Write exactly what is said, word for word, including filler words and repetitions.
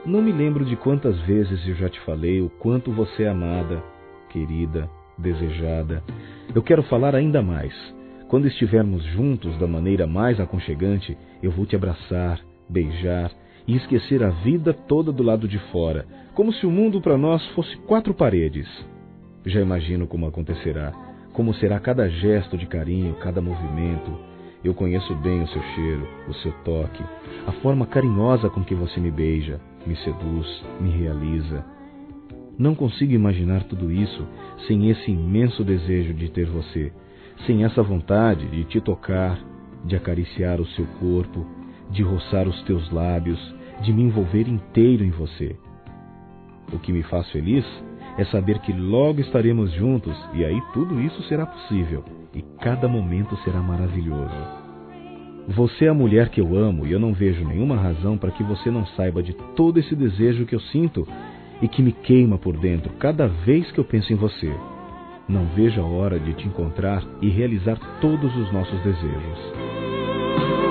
Não me lembro de quantas vezes eu já te falei o quanto você é amada, querida, desejada. Eu quero falar ainda mais. Quando estivermos juntos da maneira mais aconchegante, eu vou te abraçar, beijar e esquecer a vida toda do lado de fora, como se o mundo para nós fosse quatro paredes. Já imagino como acontecerá, como será cada gesto de carinho, cada movimento. Eu conheço bem o seu cheiro, o seu toque, a forma carinhosa com que você me beija, me seduz, me realiza. Não consigo imaginar tudo isso sem esse imenso desejo de ter você, sem essa vontade de te tocar, de acariciar o seu corpo, de roçar os teus lábios, de me envolver inteiro em você. O que me faz feliz é saber que logo estaremos juntos e aí tudo isso será possível e cada momento será maravilhoso. Você é a mulher que eu amo e eu não vejo nenhuma razão para que você não saiba de todo esse desejo que eu sinto e que me queima por dentro cada vez que eu penso em você. Não vejo a hora de te encontrar e realizar todos os nossos desejos.